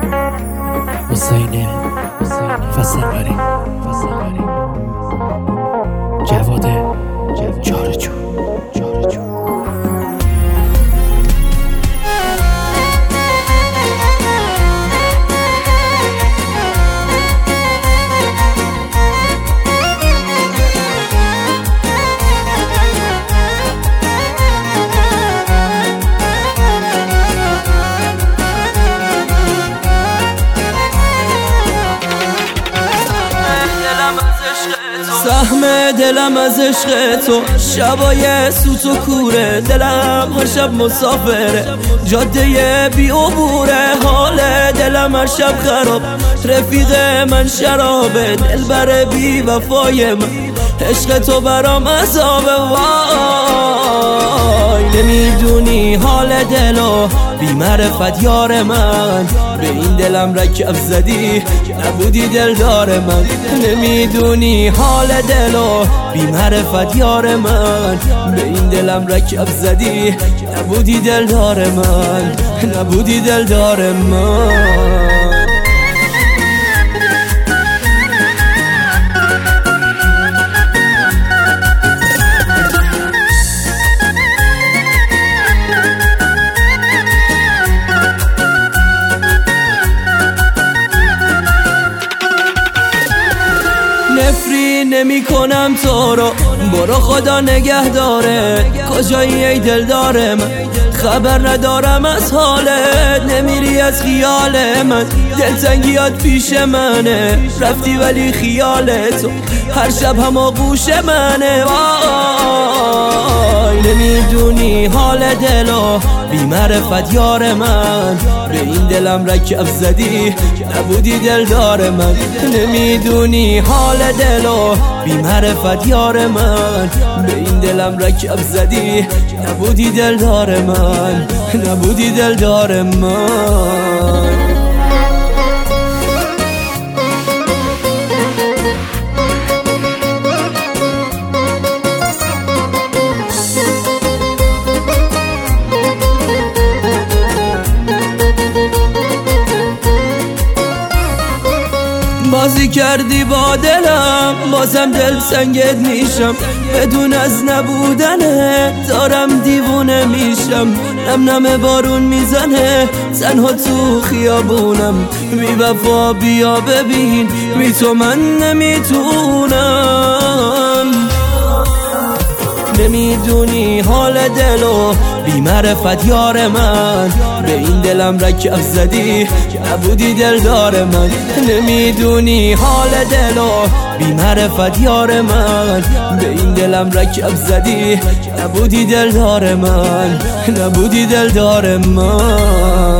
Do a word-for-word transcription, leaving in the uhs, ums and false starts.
حسین فسنگری جواد جارجو سهم دلم از عشق تو، شبای سوت و کوره، دلم هر شب مسافره، جاده بی عبوره، حال دلم هر شب خراب، رفیق من شرابه، دلبر بی وفای من، عشق تو برام عذابه. وای نمیدونی حال دلو، بی معرفت یار من، به این دلم رکب زدی، نبودی دلدار من. نمیدونی حال دلو، بی معرفت یار من، به این دلم رکب زدی، نبودی دلدار من، نبودی دلدار من. نفری نمی کنم تو رو، برو خدا نگه داره، کجایی ای دلدار من، خبر ندارم از حالت، نمیری از خیال من، دلتنگیات پیش منه، رفتی ولی خیال تو هر شب هم آغوش منه. وای نمیدونی حال دلو، بی معرفت یار من، به این دلم رکب زدی، نبودی دلدار من. نمیدونی حال دلو، بی معرفت یار من، به این دلم رکب زدی، نبودی دلدار من، نبودی دلدار من. بازی کردی با دلم، بازم دل سنگت میشم، بدون از نبودنه دارم دیوونه میشم، نم نم بارون میزنه تنها تو خیابونم، بی وفا بیا ببین، بی تو من نمیتونم. نمیدونی حال دلو، بی معرفت یار من، به این دلم رکب زدی، نبودی دلدار من. نمیدونی حال دلو، بی معرفت یار من، به این دلم رکب زدی، نبودی دلدار من، نبودی دلدار من.